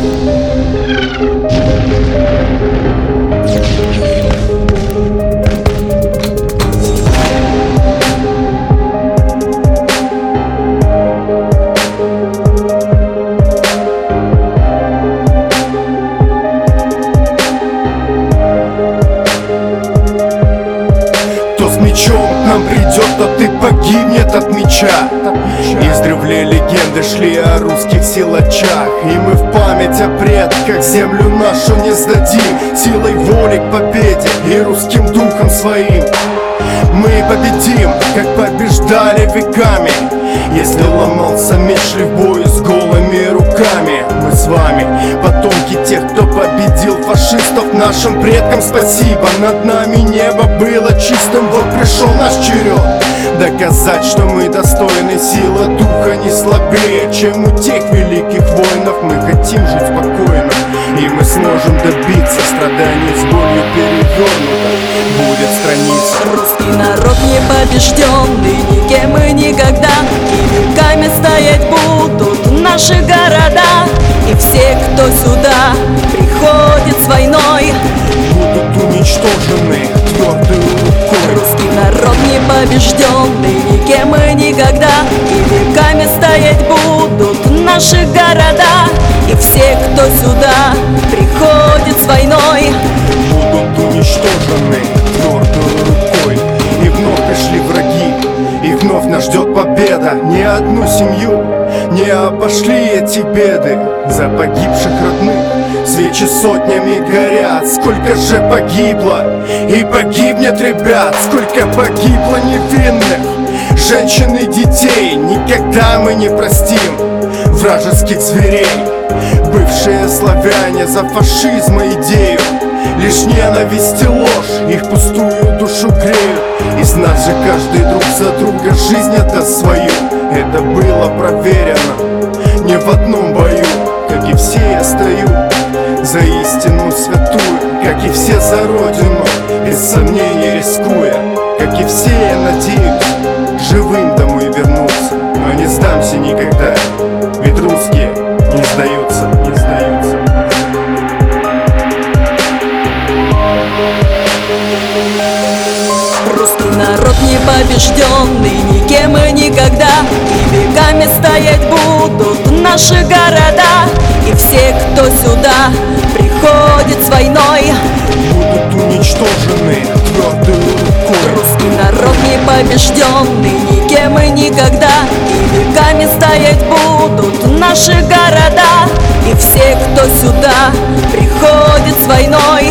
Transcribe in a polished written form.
К нам придет, тот и погибнет от меча. Издревле легенды шли о русских силачах, и мы в память о предках землю нашу не сдадим. Силой воли к победе и русским духом своим мы победим, как побеждали веками. Если ломался меч, шли в бой с голыми руками. Мы с вами, потомки тех, кто победил фашистов. Нашим предкам спасибо, над нами небо было чистым. Вот пришел наш черед доказать, что мы достойны. Сила духа не слабее, чем у тех великих воинов. Мы хотим жить спокойно, и мы сможем добиться. Страданий с болью перевернуто будет страница. Русский народ непобежденный, никем и никогда. И веками стоять будут наши города. И все, кто сюда приходит с войной, будут уничтожены твердой рукой. Русский народ непобежденный, никем и никогда. И веками стоять будут наши города. И все, кто сюда приходит с войной, будут уничтожены твердой рукой. И вновь пришли враги, и вновь нас ждет победа. Ни одну семью не обошли эти беды. За погибших родных свечи сотнями горят. Сколько же погибло и погибнет ребят, сколько погибло невинных женщин и детей. Никогда мы не простим вражеских зверей. Бывшие славяне за фашизма идею, лишь ненависть и ложь их пустую душу греют. Из нас же каждый друг за друга жизнь отдаст свою. Это было проверено не в одном бою. Как и все я стою за истину святую, как и все за родину, без сомнений рискуя. Как и все я надеюсь живым домой вернуться, но не сдамся никогда, ведь русские не сдаются, не сдаются. Русский народ непобежденный, никем и никогда. И веками стоять будут наши города. И все, кто сюда приходит с войной, будут уничтожены твердой рукой. Русский народ непобежденный, никем и никогда. И веками стоять будут наши города. И все, кто сюда приходит с войной,